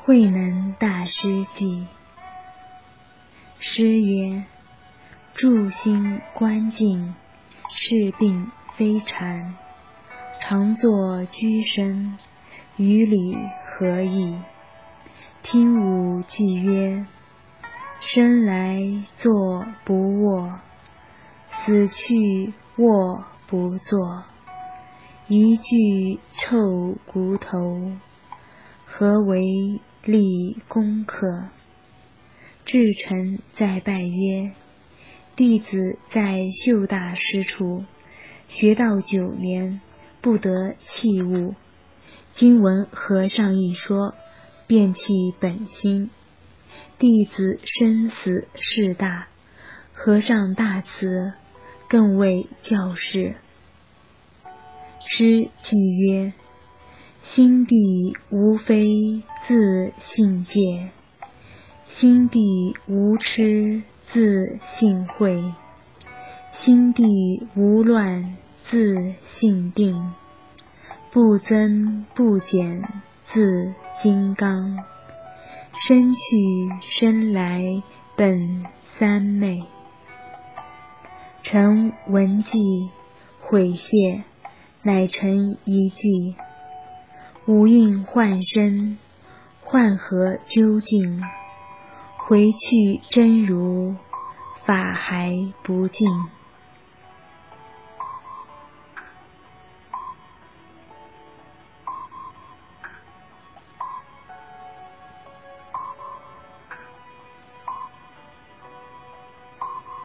慧能大师记。诗曰：住心观静，视病非禅。常坐居身，于理何异？听吾记曰：生来坐不卧，死去卧不坐。一具臭骨头，何为立功课？至诚在拜曰：弟子在秀大师处学道9年，不得器物。今闻和尚一说，便弃本心。弟子生死事大，和尚大慈，更为教示。诗记曰：心地无非自性戒，心地无痴自性慧，心地无乱自性定，不增不减自金刚。生去生来本三昧。臣闻记，悔谢，乃成一计。五蕴幻生，幻何究竟？回去真如，法还不尽。